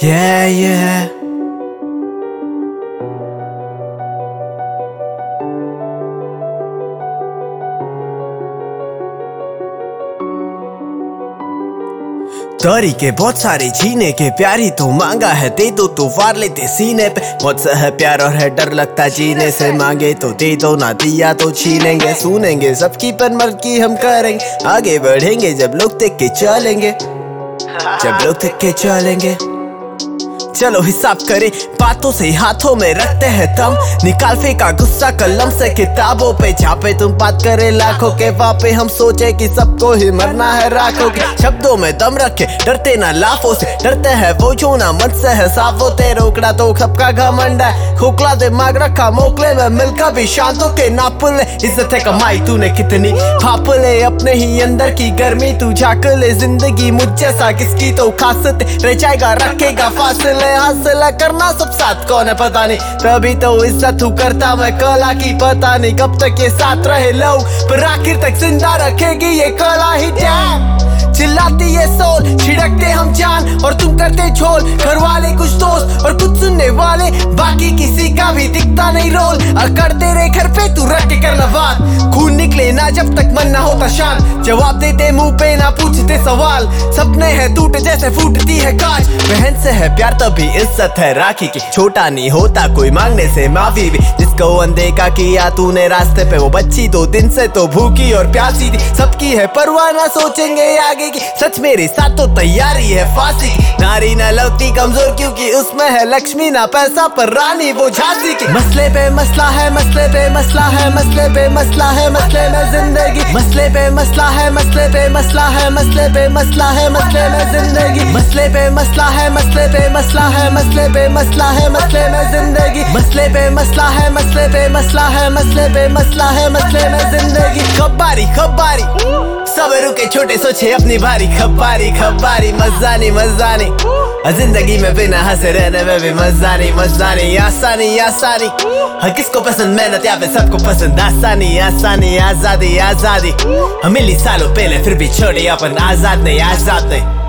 Yeah, yeah. तरीके बहुत सारे जीने के, प्यारी तो मांगा है दे दो तो वार लेते सीने पे। मुझसे है प्यार और है डर लगता जीने से, मांगे तो दे दो ना दिया तो छीनेंगे। सुनेंगे सबकी पर मर्द की हम करेंगे, आगे बढ़ेंगे जब लोग देख के चलेंगे, जब लोग देख के चलेंगे। चलो हिसाब करें बातों से, हाथों में रखते हैं दम, निकाल फेंका गुस्सा कलम से किताबों पे, जहाँ पे तुम बात करे लाखों के वहाँ पे हम सोचे कि सबको ही मरना है राखों के। शब्दों में दम रखे डरते ना लाफों से, डरते हैं वो जो ना मन से है साफ होते। रोकड़ा तो सबका घमंड है, खोखला दिमाग रखा मोकले में, मिलकर भी शांतों के नाप ले। इज्जत है कमाई तूने कितनी, भाप ले अपने ही अंदर की गर्मी, तू झाक ले जिंदगी मुझ जैसा किसकी तो खासियत रह जाएगा, रखेगा फासले। हासिल करना सब साथ कौन है पता नहीं, तभी तो इज्जत हूँ करता मैं कला की, पता नहीं कब तक ये साथ रहे लोग, पर आखिर तक जिंदा रखेगी ये कला ही। डैम चिल्लाती ये सोल, छिड़कते हम जान और तुम करते झोल। घर वाले कुछ दोस्त और कुछ सुनने वाले, बाकी किसी का भी दिखता नहीं रोल। अकड़ तेरे घर पे तू रख के करना बात, खून निकले ना जब तक मन ना होता शांत, जवाब देते मुंह पे ना पूछते सवाल। सपने हैं टूटे जैसे फूटती है कांच, बहन से है प्यार तभी इज्जत है राखी की, छोटा नहीं होता कोई मांगने से माफी भी। जिसको अनदेखा किया तूने रास्ते पे, वो बच्ची 2 दिन से तो भूखी और प्यासी थी। सबकी है परवाह ना सोचेंगे आगे की, सच मेरे साथ तो तैयारी है फांसी की। नारी न लौटी कमजोर क्योंकि उसमें है लक्ष्मी, ना पैसा पर रानी वो झांसी की। मसले पे मसला है, मसले पे मसला है, मसले पे मसला है, मसले में जिंदगी। मसले पे मसला है, मसले पे मसला है, मसले पे मसला है, मसले में जिंदगी। मसले पे मसला है, मसले पे मसला है, मसले पे मसला है, मसले में जिंदगी। मसले पे मसला है, मसले पे मसला है, मसले पे मसला है, मसले में जिंदगी। खब्बारी खब्बारी सब रुके छोटे सोचे अपनी भारी, खब्बारी खब्बारी मजानी मजानी, जिंदगी में बिना हंसे रहने में भी मजानी मजानी। आसानी आसानी हर किसको पसंद मेहनत, या फिर सबको पसंद आसानी आसानी। आजादी आजादी हम मिली सालों पहले फिर भी छोड़ी अपन, आजाद नहीं आजाद नहीं।